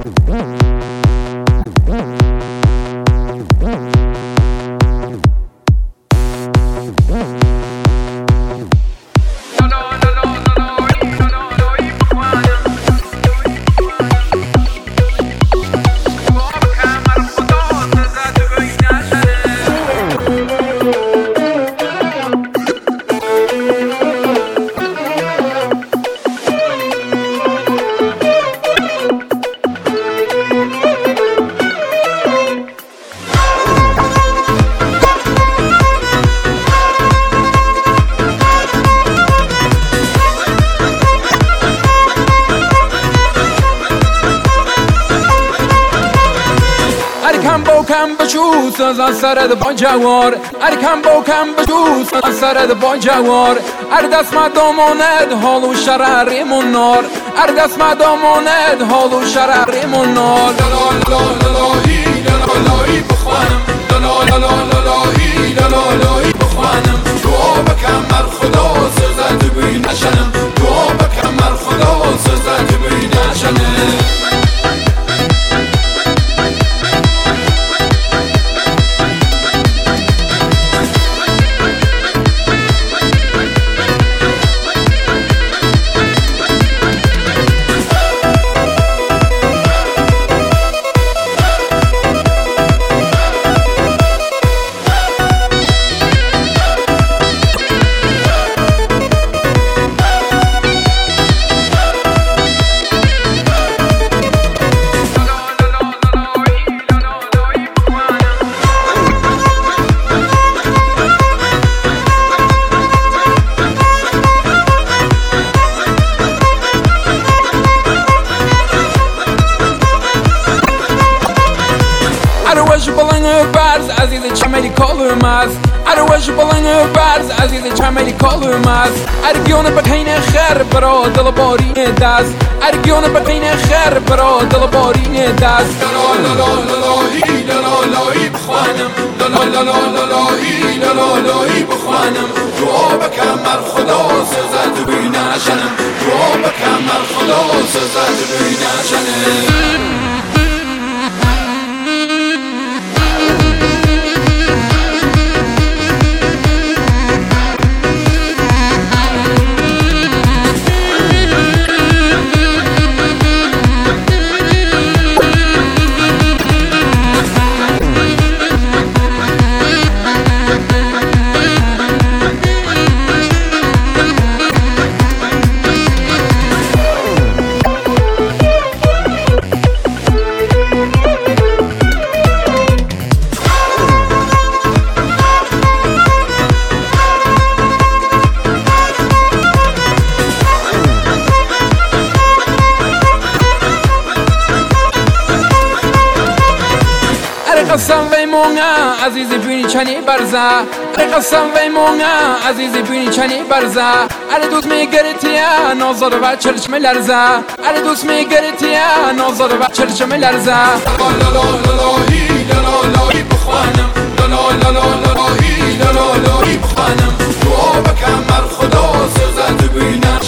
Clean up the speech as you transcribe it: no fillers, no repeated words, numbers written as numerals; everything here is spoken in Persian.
کم بشوس از سرت با جوار کم بشوس از سرت با جوار دست مداماند حال و شرریمون نار دست مداماند حال و شرریمون نار لالایی بخوانم لالایی بخوانم دعا بکن بر خدا سزد بی نشنم دعا بکن بر خدا سزد بی نشنم وش بلنگ برز عزیز چملی کالوماز وش بلنگ برز عزیز چملی کالوماز گیون بکین خیر برا دل بارین دست گیون بکین خیر برا دل بارین دست لالایی بخوانم لالایی بخوانم دعا بکن بر خدا سزد بی نشنم دعا بکن بر خدا سزد بی نشنم قسم وی مونگا عزیزی بینی چنی برزا قسم وی مونگا عزیزی بینی چنی برزا دوست میگرتیا نظر و چرچم لرزا دوست میگرتیا نظر و چرچم لرزا لالایی بخوانم لالایی بخوانم دعا بکن بر خدا سزد بی